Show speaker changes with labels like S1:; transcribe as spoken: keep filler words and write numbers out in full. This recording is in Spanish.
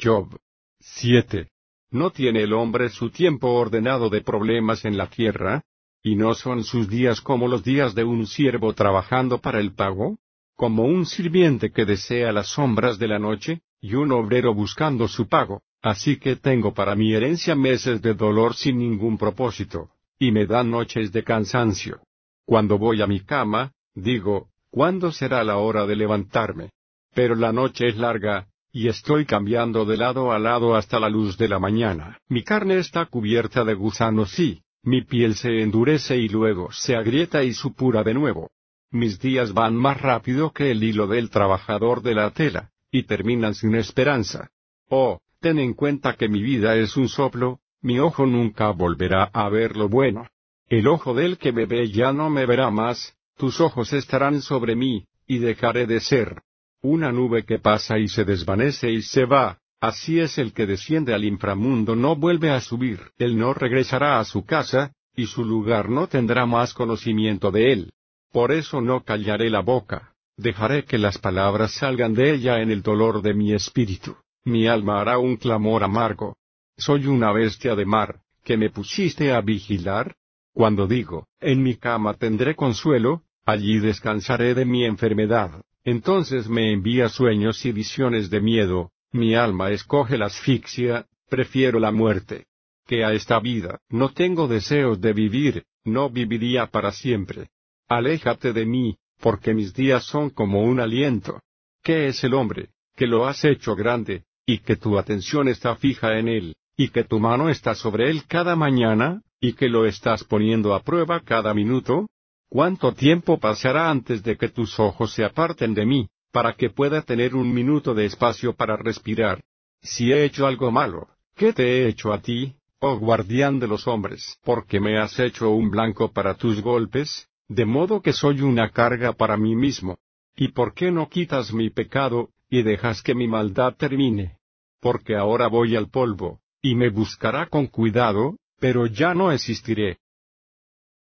S1: Job siete. ¿No tiene el hombre su tiempo ordenado de problemas en la tierra? ¿Y no son sus días como los días de un siervo trabajando para el pago? Como un sirviente que desea las sombras de la noche, y un obrero buscando su pago. Así que tengo para mi herencia meses de dolor sin ningún propósito, y me dan noches de cansancio. Cuando voy a mi cama, digo, ¿cuándo será la hora de levantarme? Pero la noche es larga, y estoy cambiando de lado a lado hasta la luz de la mañana. Mi carne está cubierta de gusanos y mi piel se endurece y luego se agrieta y supura de nuevo. Mis días van más rápido que el hilo del trabajador de la tela, y terminan sin esperanza. Oh, ten en cuenta que mi vida es un soplo, mi ojo nunca volverá a ver lo bueno. El ojo del que me ve ya no me verá más, tus ojos estarán sobre mí, y dejaré de ser una nube que pasa y se desvanece y se va. Así es el que desciende al inframundo, no vuelve a subir. Él no regresará a su casa, y su lugar no tendrá más conocimiento de él. Por eso no callaré la boca, dejaré que las palabras salgan de ella en el dolor de mi espíritu. Mi alma hará un clamor amargo. Soy una bestia de mar, que me pusiste a vigilar. Cuando digo, en mi cama tendré consuelo, allí descansaré de mi enfermedad. Entonces me envía sueños y visiones de miedo, mi alma escoge la asfixia, prefiero la muerte que a esta vida. No tengo deseos de vivir, no viviría para siempre. Aléjate de mí, porque mis días son como un aliento. ¿Qué es el hombre, que lo has hecho grande, y que tu atención está fija en él, y que tu mano está sobre él cada mañana, y que lo estás poniendo a prueba cada minuto? ¿Cuánto tiempo pasará antes de que tus ojos se aparten de mí, para que pueda tener un minuto de espacio para respirar? Si he hecho algo malo, ¿qué te he hecho a ti, oh guardián de los hombres? Porque me has hecho un blanco para tus golpes, de modo que soy una carga para mí mismo. ¿Y por qué no quitas mi pecado, y dejas que mi maldad termine? Porque ahora voy al polvo, y me buscará con cuidado, pero ya no existiré.